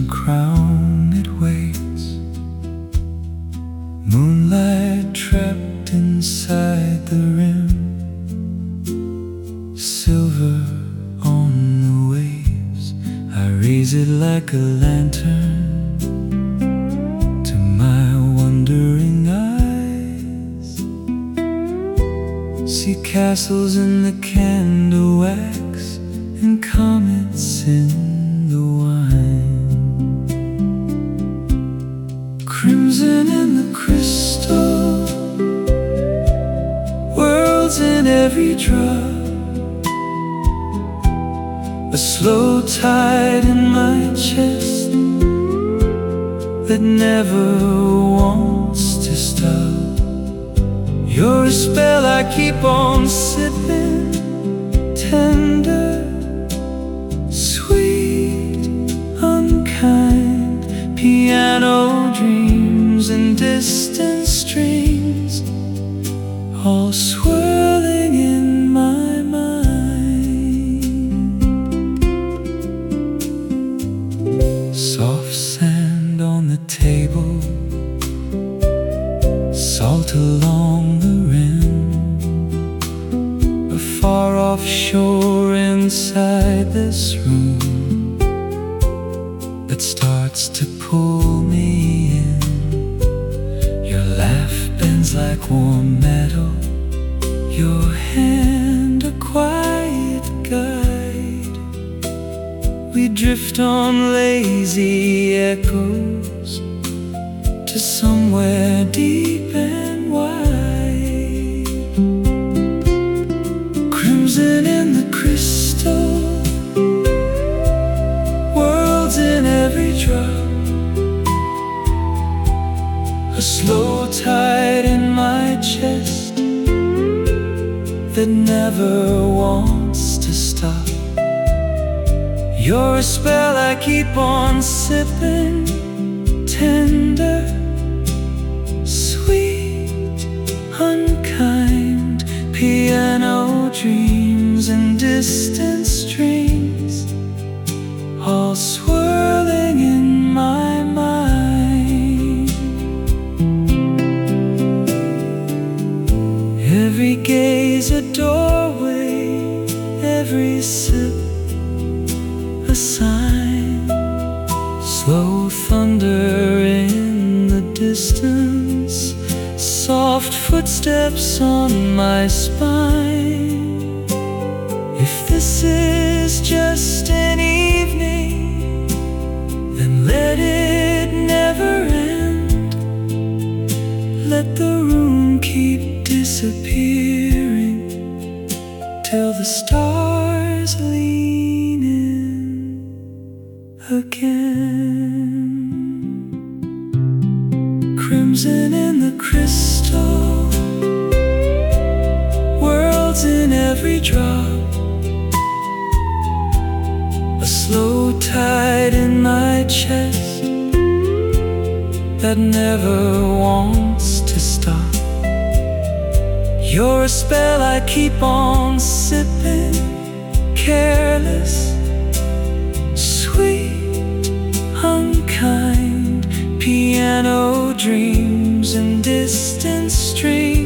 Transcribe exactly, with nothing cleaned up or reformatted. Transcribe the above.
crown it waits, moonlight trapped inside the rim, silver on the waves. I raise it like a lantern to my wondering eyes. See castles in the candle wax and comets in the wine, crimson in the crystal, worlds in every drop, a slow tide in my chest that never wants to stop. You're a spell I keep on sipping, tender, sweet, unkind, piano dreams and distant strings, all swirling in my mind. Soft sand on the table, salt along the rim, a far-off shore inside this room that starts to pull me in. Your laugh bends like warm metal, your hand a quiet guide. We drift on lazy echoes to somewhere deep and wide, crimson in the crystal, worlds in every drop, a slow tide in my chest that never wants to stop. You're a spell I keep on sipping, tender, sweet, unkind, piano dreams and distant strings, all swirling in my mind. Every gaze a doorway, every sip a sign, slow thunder in the distance, soft footsteps on my spine. If this is just an evening, then let it never end. Let the room keep disappearing till the stars lean in again. Crimson in the crystal, worlds in every drop, a slow tide in my chest that never wants to stop. You're a spell I keep on sipping, careless, sweet, unkind, piano dreams and distant streams.